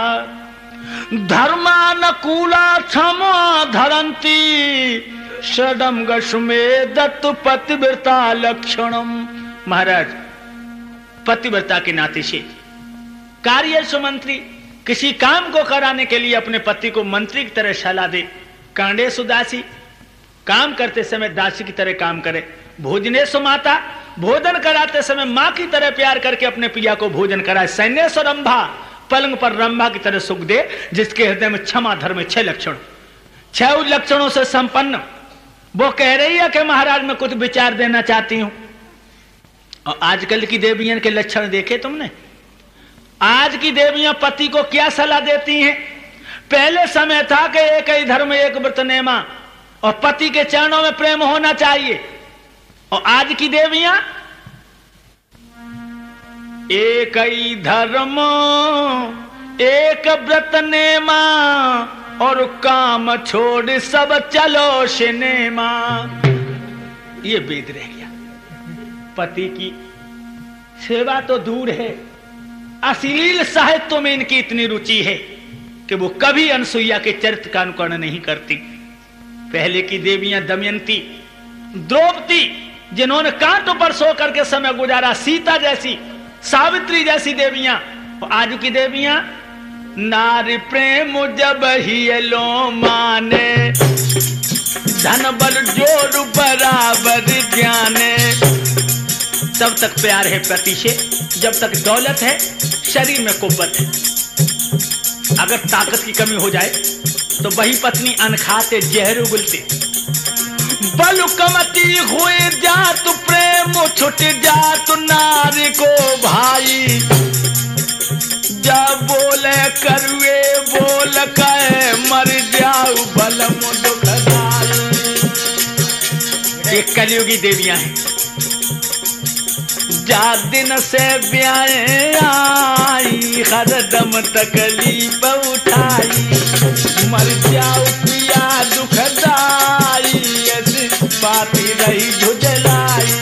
S1: धर्मानुकूला क्षमा धरंती, षडम गशुमे दत्त पतिव्रता लक्षणम। महाराज पतिव्रता के नाते से कार्य सुमंत्री, किसी काम को कराने के लिए अपने पति को मंत्री की तरह सलाह दे। कांडे सुदासी, काम करते समय दासी की तरह काम करे। भोजने सुमाता, भोजन कराते समय मां की तरह प्यार करके अपने पिया को भोजन कराए। सैन्य सुरंभा, पलंग पर रंभा की तरह सुख दे, जिसके हृदय में क्षमा धर्म में 6 लक्षण, 6 लक्षणों से संपन्न। वो कह रही है कि महाराज मैं कुछ विचार देना चाहती हूं। और आजकल की देवियां के लक्षण देखे तुमने? आज की देवियां पति को क्या सलाह देती हैं? पहले समय था कि एक ही धर्म एक व्रत नेमा, और पति के चरणों में प्रेम होना चाहिए। और आज की देवियां एक ही धर्म एक व्रत नेमा, और काम छोड़ सब चलो सिनेमा। ये वेद रह गया। पति की सेवा तो दूर है, अश्लील साहित्य में इनकी इतनी रुचि है कि वो कभी अनसुईया के चरित्र का अनुकरण नहीं करती। पहले की देवियां दमयंती, द्रौपदी, जिन्होंने कांटों पर सो करके समय गुजारा, सीता जैसी, सावित्री जैसी देवियां। और आज की देवियां नारी प्रेम जब ही लो माने, धन बल जोड़ बराबर ज्ञाने। तब तक प्यार है पति से जब तक दौलत है, शरीर में कुव्वत है। अगर ताकत की कमी हो जाए तो वही पत्नी अनखाते जहर उगलते। बल कमती हुए जात प्रेम छुट जात नारी को भाई, जब बोले करुए बोल कहे मर जाऊ बलम दुखदाई। ये कलयुगी देवियां हैं। जा दिन से ब्याहे आई, हरदम तकलीफ उठाई, मर जाऊ पिया दुखदाई, बाती रही झुझलाई।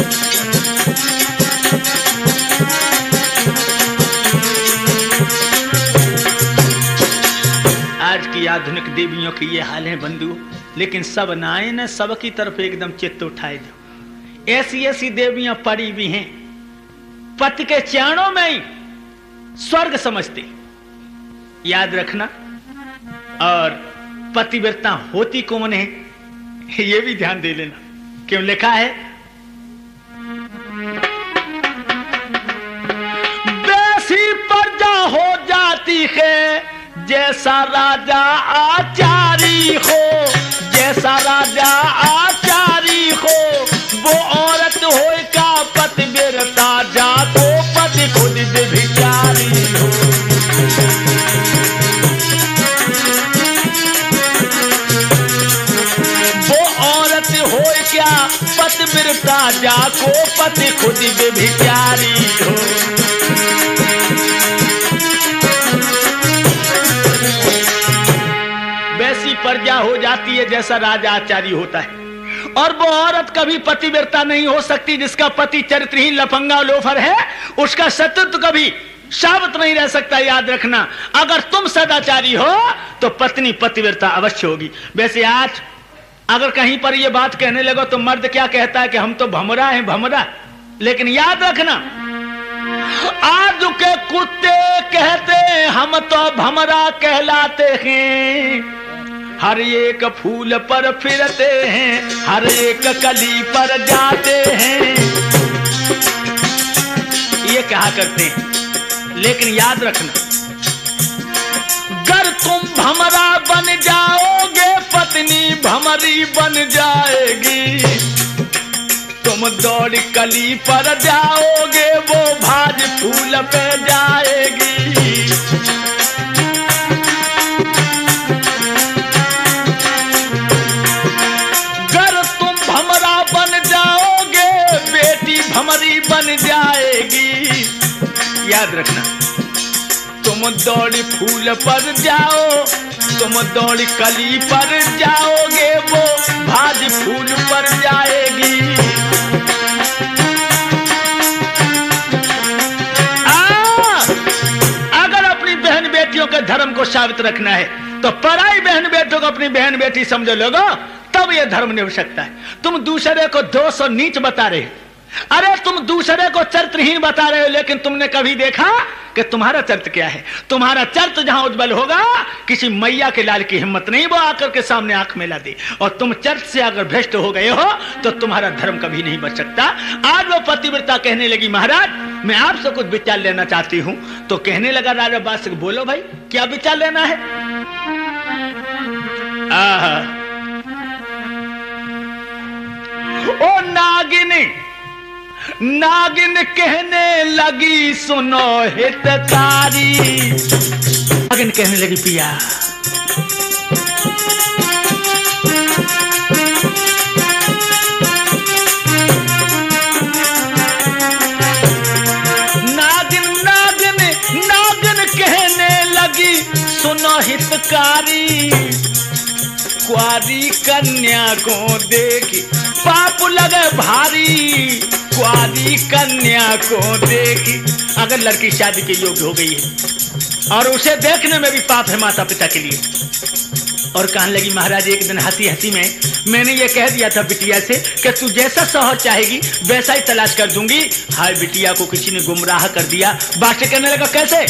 S1: आज की आधुनिक देवियों की ये हाल है बंधु, लेकिन सब नाए न सबकी तरफ एकदम चित्त उठाए दो। ऐसी ऐसी देवियां पड़ी भी हैं, पति के चरणों में ही स्वर्ग समझते। याद रखना। और पतिव्रता होती कौन है ये भी ध्यान दे लेना। क्यों लिखा है? बेसी प्रजा हो जाती है जैसा राजा आचारी हो, जैसा राजा आचारी हो, वो औरत हो का पतिव्रता, जाको पति खुद व्यभिचारी हो। वो औरत हो क्या पतिव्रता, जाको पति खुद व्यभिचारी हो। वैसी प्रजा हो जाती है जैसा राजा आचारी होता है। और वो औरत कभी पतिव्रता नहीं हो सकती जिसका पति चरित्रहीन लफंगा लोफर है, उसका शत्रुत्व कभी साबित नहीं रह सकता। याद रखना, अगर तुम सदाचारी हो तो पत्नी पतिव्रता अवश्य होगी। वैसे आज अगर कहीं पर ये बात कहने लगो तो मर्द क्या कहता है कि हम तो भमरा हैं, भमरा। लेकिन याद रखना, आज के कुत्ते कहते हम तो भमरा कहलाते हैं। हर एक फूल पर फिरते हैं, हर एक कली पर जाते हैं, ये कहा करते हैं। लेकिन याद रखना, अगर तुम भमरा बन जाओगे पत्नी भमरी बन जाएगी। तुम दौड़ कली पर जाओगे वो भाज फूल पे जाएगी। भमरी बन जाएगी। याद रखना, तुम दौड़ी फूल पर जाओ, तुम दौड़ी कली पर जाओगे वो भाज फूल पर जाएगी। अगर अपनी बहन बेटियों के धर्म को साबित रखना है तो पराई बहन बेटियों को अपनी बहन बेटी समझो लोगो, तब यह धर्म निभ सकता है। तुम दूसरे को दोष और नीच बता रहे, अरे तुम दूसरे को चरित्रहीन बता रहे हो, लेकिन तुमने कभी देखा कि तुम्हारा चरित्र क्या है? तुम्हारा चरित्र जहां उज्जवल होगा, किसी मैया के लाल की हिम्मत नहीं वो आकर के सामने आंख मिला दे। और तुम चरित्र से अगर भ्रष्ट हो गए हो तो तुम्हारा धर्म कभी नहीं बच सकता। आज वो पतिव्रता कहने लगी, महाराज मैं आपसे कुछ विचार लेना चाहती हूं। तो कहने लगा राजा बादशाह, बोलो भाई क्या विचार लेना है? ओ नागिनी, नागिन कहने लगी सुनो हितकारी। नागिन कहने लगी पिया, नागिन नागिन नागिन कहने लगी सुनो हितकारी। कुआरी कन्या को देखी पाप लगे भारी। कुआरी कन्या को देखी, अगर लड़की शादी के योग्य हो गई है और उसे देखने में भी पाप है माता पिता के लिए। और कहने लगी महाराज एक दिन हंसी हंसी में मैंने ये कह दिया था बिटिया से कि तू जैसा सहज चाहेगी वैसा ही तलाश कर दूंगी। हाय बिटिया को किसी ने गुमराह कर दिया। बादशाह कहने लगा कैसे?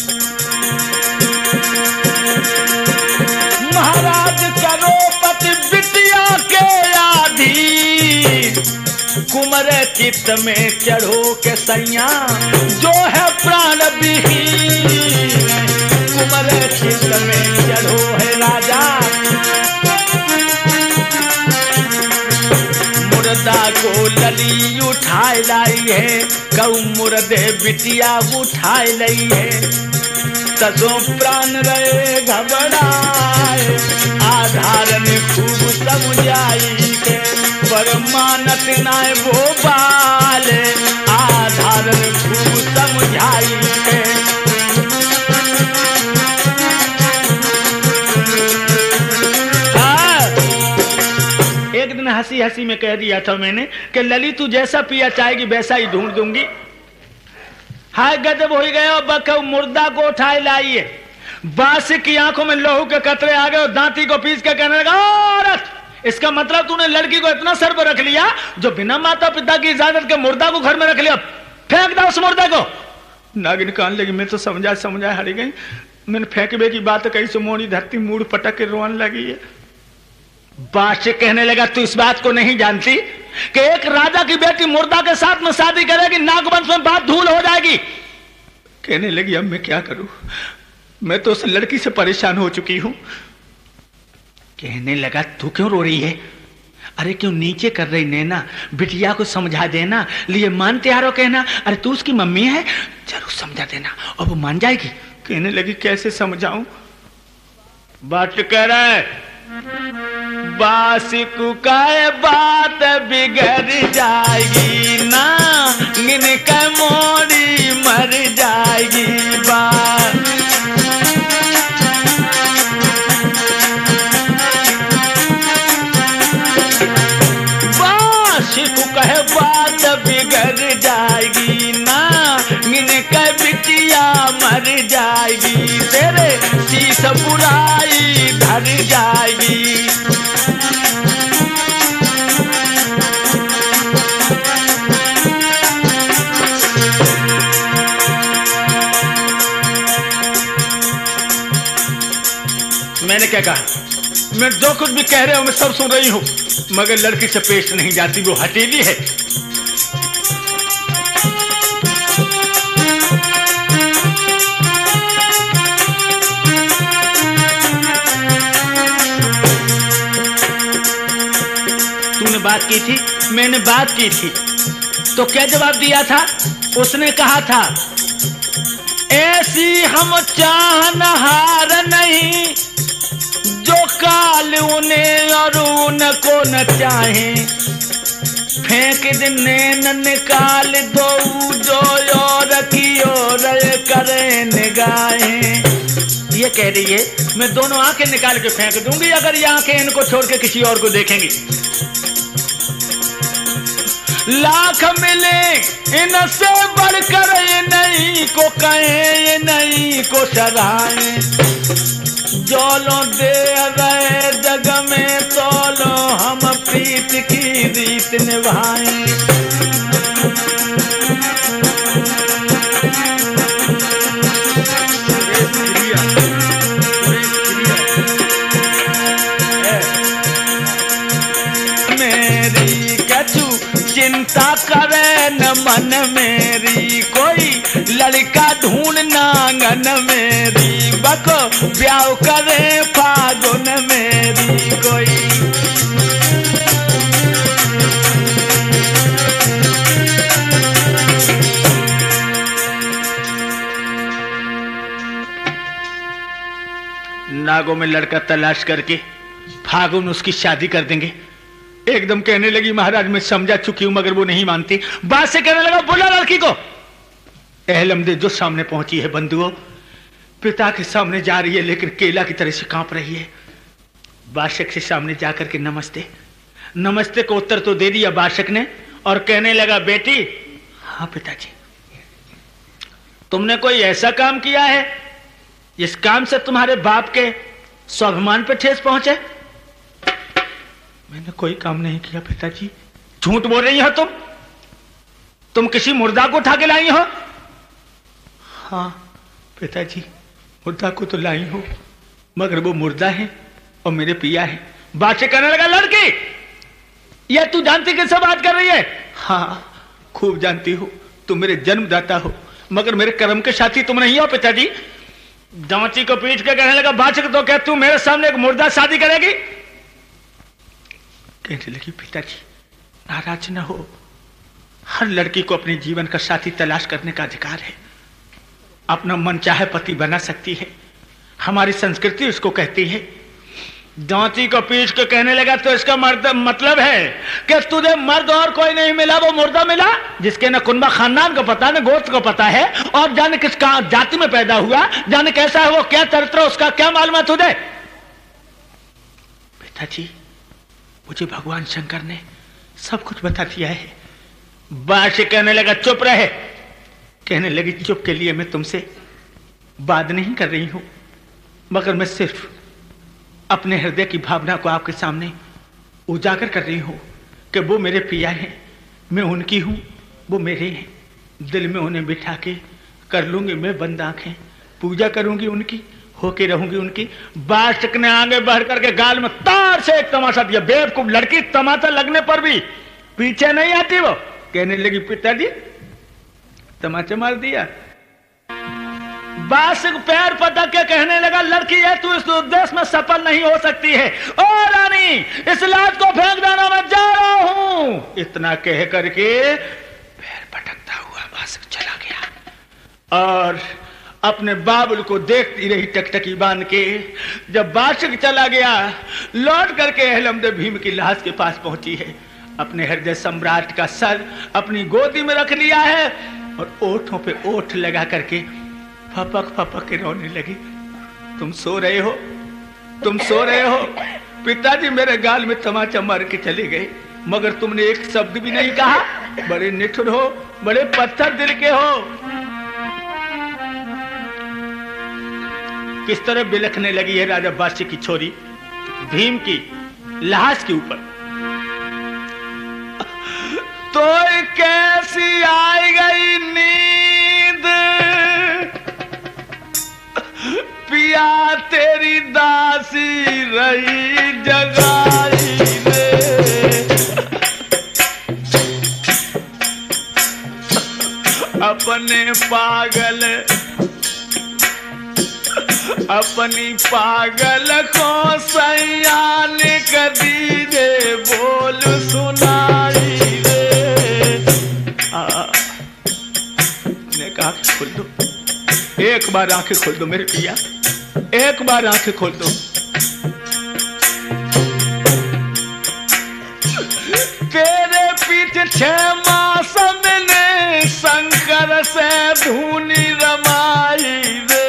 S1: महाराज करो पति बिटिया के आधीन। कुमर चित्त में चढ़ो के सैया जो है प्राण विहीन। कुमर चित्त में चढ़ो है राजा, मुर्दा को लली उठाए लाई है। कऊ मुर्दे बिटिया उठाए लाई है। तसो प्राण रहे घबराए, आधार ने खूब समझाई के पर मानत नाय वो बाल। आधार ने खूब समझाई के एक दिन हंसी हंसी में कह दिया था मैंने कि ललित तू जैसा पिया चाहेगी वैसा ही ढूंढ दूंगी। हाय गजब हो गया। बकऊ मुर्दा को उठाए लाई है। बासी की आंखों में लोहू के कतरे आ गए और दांती को पीस के कहने लगा औरत, इसका मतलब तूने लड़की को इतना सर पर रख लिया जो बिना माता पिता की इजाजत के मुर्दा को घर में रख लिया। फेंक दो उस मुर्दा को। नागिन कहने लगी मैं तो समझा हरी गई। मैंने फेंकबे की बात कही सो मोड़ी धरती मूड पटक के रोने लगी है। बादशाह कहने लगा तू इस बात को नहीं जानती कि एक राजा की बेटी मुर्दा के साथ में शादी करेगी, नागवंश में बात धूल हो जाएगी। कहने लगी अब मैं क्या करूं, मैं तो उस लड़की से परेशान हो चुकी हूं। कहने लगा तू क्यों रो रही है? अरे क्यों नीचे कर रही नैना, बिटिया को समझा देना। लिए मान तैयार हो कहना अरे तू उसकी मम्मी है, जरूर समझा देना और वो मान जाएगी। कहने लगी कैसे समझाऊं? बात कह रहा है बासिकु का बात बिगड़ जाएगी ना, इनका मोड़ी मर जाएगी बात। बासिकु कहे बात बिगड़ जाएगी ना, इनका बिटिया मर जाएगी। तेरे शीश बुराई धर जाएगी। मैंने क्या कहा? मैं जो कुछ भी कह रहे हो मैं सब सुन रही हूं, मगर लड़की से पेश नहीं जाती, वो हटेली है। तूने बात की थी, मैंने बात की थी, तो क्या जवाब दिया था? उसने कहा था ऐसी हम चाहनहार नहीं जो काल उन्हें और उनको न चाहे। फेंक देने न निकाल दो जो और की ओर करे निगाहें। ये कह रही है मैं दोनों आंखें निकाल के फेंक दूंगी अगर ये आंखें इनको छोड़ के किसी और को देखेंगी। लाख मिले इनसे बढ़कर ये नहीं को कहें, ये नहीं को सराहें। जोलो दे रहे जग में तोलो हम प्रीत की रीत निभाएं। मन मेरी, कोई लड़का ढूंढना आंगन मेरी, बको ब्याह करे फागुन मेरी कोई। नागों में लड़का तलाश करके फागुन उसकी शादी कर देंगे। एकदम कहने लगी महाराज मैं समझा चुकी हूं, मगर वो नहीं मानती। बात से कहने लगा बुला लड़की को। अहलमदे जो सामने पहुंची है बंधुओं, पिता के सामने जा रही है लेकिन केला की तरह से कांप रही है। बादशाह के सामने जाकर के नमस्ते, नमस्ते को उत्तर तो दे दिया बादशाह ने, और कहने लगा बेटी। हाँ पिताजी। तुमने कोई ऐसा काम किया है जिस काम से तुम्हारे बाप के स्वाभिमान पर ठेस पहुंचे? मैंने कोई काम नहीं किया पिताजी। झूठ बोल रही हो तुम किसी मुर्दा को उठा के लाई हो? हाँ पिताजी, मुर्दा को तो लाई हो, मगर वो मुर्दा है और मेरे पिया है। बादशाह कहने लगा लड़की, यह तू जानती किससे बात कर रही है? हाँ खूब जानती हो, तुम मेरे जन्मदाता हो, मगर मेरे कर्म के साथी तुम नहीं हो पिताजी। दांची को पीट के कहने लगा बादशाह तो क्या तू मेरे सामने एक मुर्दा शादी करेगी? कहने लगी पिताजी नाराज न हो, हर लड़की को अपने जीवन का साथी तलाश करने का अधिकार है, अपना मन चाहे पति बना सकती है, हमारी संस्कृति उसको कहती है। दांती को पीट के कहने लगा तो इसका मतलब है कि तुझे मर्द और कोई नहीं मिला, वो मुर्दा मिला जिसके न कुनबा खानदान को पता न गोत्र को पता है, और जाने किस जाति में पैदा हुआ, जाने कैसा है वो, क्या चरित्र उसका, क्या मालूम है तुझे? पिताजी मुझे भगवान शंकर ने सब कुछ बता दिया है। बादशाह कहने लगा चुप रहे। कहने लगी चुप के लिए मैं तुमसे बात नहीं कर रही हूं, मगर मैं सिर्फ अपने हृदय की भावना को आपके सामने उजागर कर रही हूं कि वो मेरे पिया हैं, मैं उनकी हूं, वो मेरे हैं। दिल में उन्हें बिठा के कर लूंगी मैं बंद आंखें, पूजा करूंगी उनकी, होके रहूंगी उनकी। बादशाह ने आगे बढ़ करके गाल में तार से एक तमाशा दिया। बेवकूफ लड़की, तमाशा लगने पर भी पीछे नहीं आती वो। कहने लगी पिताजी तमाचा मार दिया। बादशाह पैर पटक के कहने लगा लड़की है तू इस उद्देश्य में सफल नहीं हो सकती है। ओ रानी इस लात को फेंक देना, मैं जा रहा हूं। इतना कह करके पैर पटकता हुआ बादशाह चला गया और अपने बाबुल को देखती रही टकटकी बांध के। जब बादशाह चला गया, लौट करके अहलमदे भीम की लाश के पास पहुंची है। अपने हृदय सम्राट का सर अपनी गोदी में रख लिया है और ओठों पे ओठ लगा करके फपक फपक के रोने लगी। तुम सो रहे हो, तुम सो रहे हो। पिताजी मेरे गाल में तमाचा मार के चले गए, मगर तुमने एक शब्द भी नहीं कहा। बड़े निठुर हो, बड़े पत्थर दिल के हो। किस तरह बिलखने लगी है राजा बादशाह की छोरी भीम की लाश के ऊपर। तो कैसी आई गई नींद पिया तेरी दासी रही जगाई रे। अपने पागल अपनी पागल को सयान कदी दे बोल सुनाई रे। ने कहा खोल दो, एक बार आंखें खोल दो मेरे पिया, एक बार आंखें खोल दो। तेरे पीछे 6 मास मैंने शंकर से धूनी रमाई रे।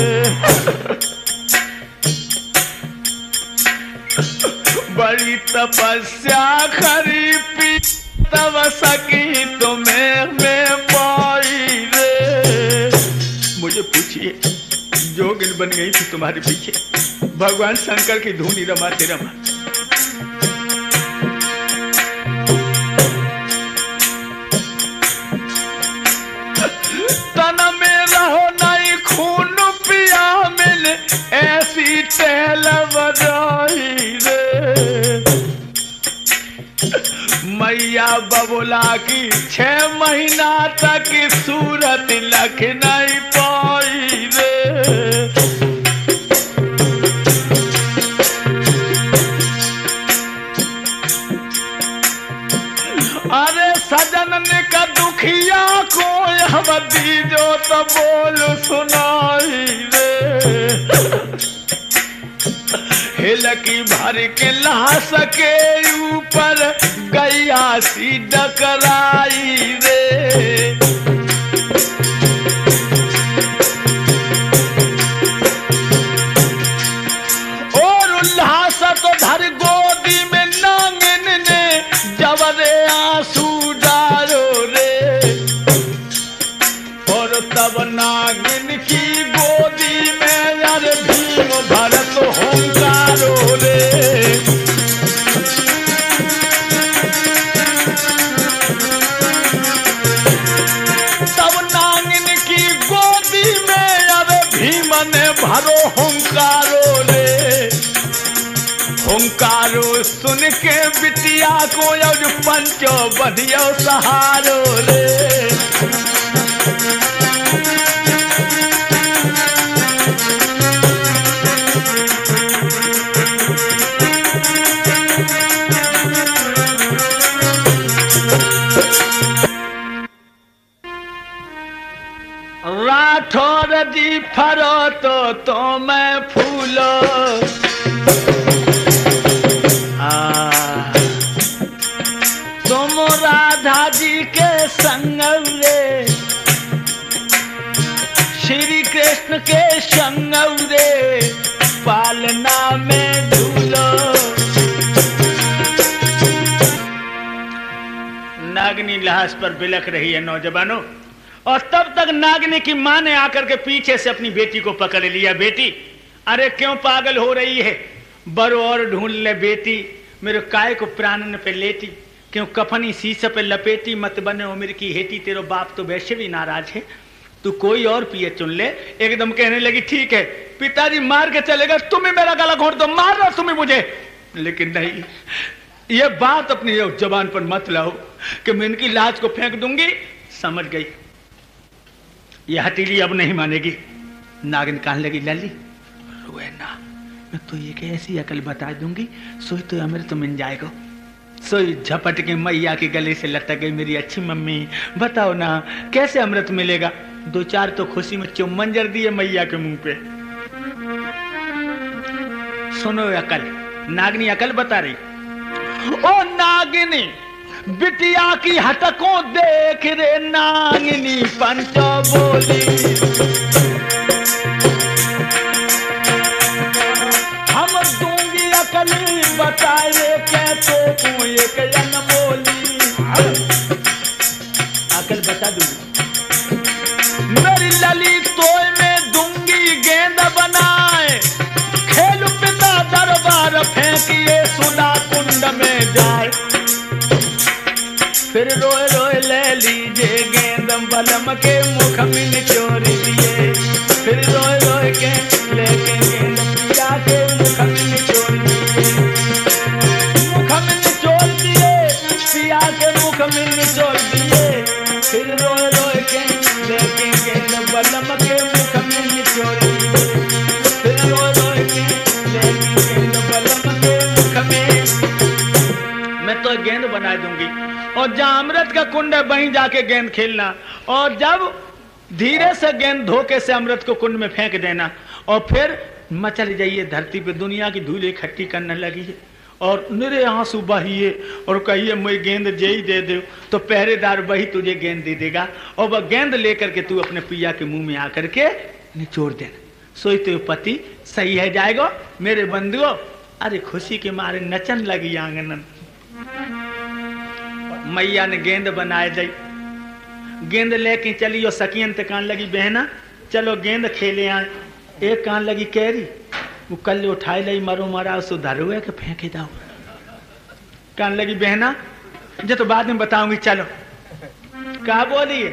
S1: बड़ी तपस्या खरी पी तब सकी तुम्हें मैं पाई रे। मुझे पूछिए जोगिन बन गई थी तुम्हारे पीछे, भगवान शंकर की धूनी रमाते रमा। तन में रहो नहीं खून पिया मिल ऐसी टहल बजाई रे। मैया बबुल बोला कि 6 महीना तक सूरत लख नहीं पाई रे। अरे सजन ने का दुखिया को हम दीजो तो बोल सुनाई रे। हिलकी भर के लाश के ऊपर गैया सी डकराई रे। और उल्लास तो धर गोदी में नांगन ने जबरे आंसू डालो रे। और तब नागिन की गोदी में यार भीम भरत होंकारो रे। तब नागिन की गोदी में यार भीम ने भरो होंकारो रे। होंकारो सुन के बिटिया को और पंचो बधियो सहारो रे। राठौर जी फरो तो मैं फूलो तुम राधा जी के संग रे। श्री कृष्ण के संग रे पालना में झूलो। नागनी लाश पर बिलख रही है नौजवानों। और तब तक नागनी की मां ने आकर के पीछे से अपनी बेटी को पकड़ लिया। बेटी अरे क्यों पागल हो रही है? बरो और ढूंढ ले बेटी, मेरे काय को प्राणन पे लेती, क्यों कफनी शीशे पे लपेटी, मत बने उम्र की हेटी, तेरो बाप तो वैसे भी नाराज है, तू कोई और पिए चुन ले। एकदम कहने लगी ठीक है पिताजी मार के चलेगा, तुम्हें मेरा गला घोट दो, मार दो तुम्हें मुझे, लेकिन नहीं, ये बात अपनी जबान पर मत लाओ कि मैं इनकी लाज को फेंक दूंगी। समझ गई, ये हथेली अब नहीं मानेगी। नागिन कहने लगी लली रोए ना, मैं तो ये कि ऐसी अकल बता दूंगी, सोई तो अमृत मिल जाएगा। सोई झपट के मैया के गले से लटक गई, मेरी अच्छी मम्मी बताओ ना कैसे अमृत मिलेगा। 2-4 तो खुशी में चुम्बन दिए मैया के मुंह पे। सुनो अकल, नागिनी अकल बता रही। ओ नागिनी बिटिया की हटकों देख रे, नागिनी पंचो बोली, हम दूंगी अकल बताए कहते तू एक अनमोली। अकल बता दूंगी, मेरी लली तोय में दूंगी गेंद बनाए, खेल पिता दरबार फेंकिए सुना कुंड में जाए। फिर रोए रोए ले लीजिए गेंद बलम के मुख में निचोड़ दिए, फिर रोए रोए के लेके गेंद पिया के मुख में निचोड़ दिए, मुख में निचोड़ दिए, पिया के मुख में निचोड़ दिए, फिर रोए रोए के लेके गेंद बलम के मुख में निचोड़ दिए, फिर रोए रोए के लेके गेंद बलम के मुख में। मैं तो गेंद बना दूंगी और जहां अमृत का कुंड है वहीं जाके गेंद खेलना, और जब धीरे से गेंद धोखे से अमृत को कुंड में फेंक देना, और फिर मचल जाइए धरती पे, दुनिया की धूल इकट्ठी करने लगी है और मेरे आंसू बहिए और कहिए मैं गेंद जे ही दे दे, तो पहरेदार वही तुझे गेंद दे देगा और वह गेंद लेकर के तू अपने पिया के मुंह में आकर के निचोड़ देना। सोचते पति सही है जाएगा मेरे बंधुओं। अरे खुशी के मारे नचन लगी आंगन। मैया ने गेंद बनाए दी, गेंद लेके चली और सकियन ते कान लगी बहना चलो गेंद खेले आए। एक कान लगी कैरी, वो कल उठाए ली मरो मरा उसको धरुए के फेंके दाओ। कान लगी बहना जो तो बाद में बताऊंगी, चलो क्या बोली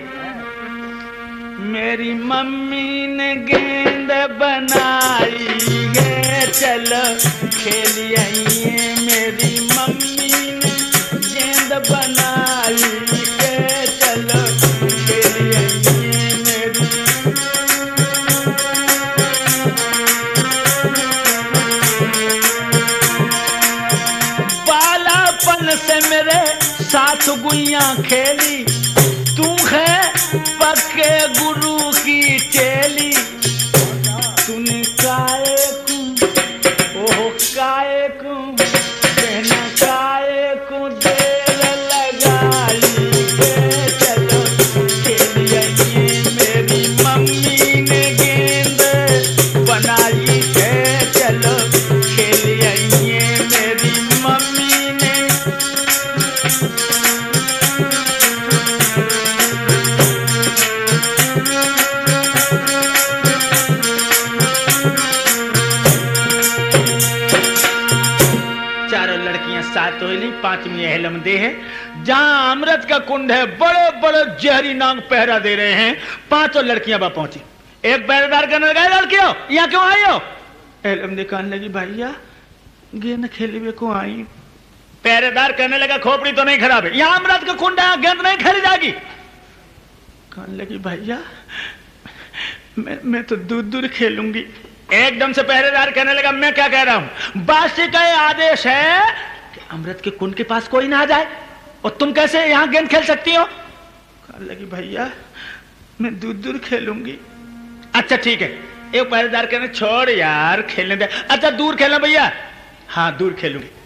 S1: मेरी मम्मी ने गेंद बनाई है चलो खेलिए, मेरी मम्मी ने गेंद बनाई लड़कियां खेली, तू है पक्के गुरु की चेली। तूने काहे को, ओह काहे को, कहना काहे को देर लगाई के चलो खेलिए। मेरी मम्मी ने गेंद बनाई के चलो खेलिए। मेरी मम्मी ने सात हो नहीं, पांचवी हेलम दे है। जहां अमृत का कुंड है, बड़े बड़े जहरी नाग पहरा दे रहे हैं। पांचों लड़कियां वहां पहुंची। एक पहरेदार कहने लगा, लड़कियों यहाँ क्यों आई हो? हेलम ने कहने लगी, भैया गेंद खेली हुए को आई। पहरेदार कहने लगा, खोपड़ी तो नहीं खराब है, यहाँ अमृत का कुंड है, गेंद नहीं खेली जाएगी। कहने लगी, भैया मैं तो दूर दूर खेलूंगी। एकदम से पहरेदार कहने लगा, मैं क्या कह रहा हूं, बादशाह का आदेश है कि अमृत के कुंड के पास कोई ना आ जाए, और तुम कैसे यहां गेंद खेल सकती हो? कहने लगी, भैया मैं दूर दूर खेलूंगी। अच्छा ठीक है। एक पहरेदार कहने, छोड़ यार खेलने दे। अच्छा दूर खेलना भैया? हाँ दूर खेलूंगी।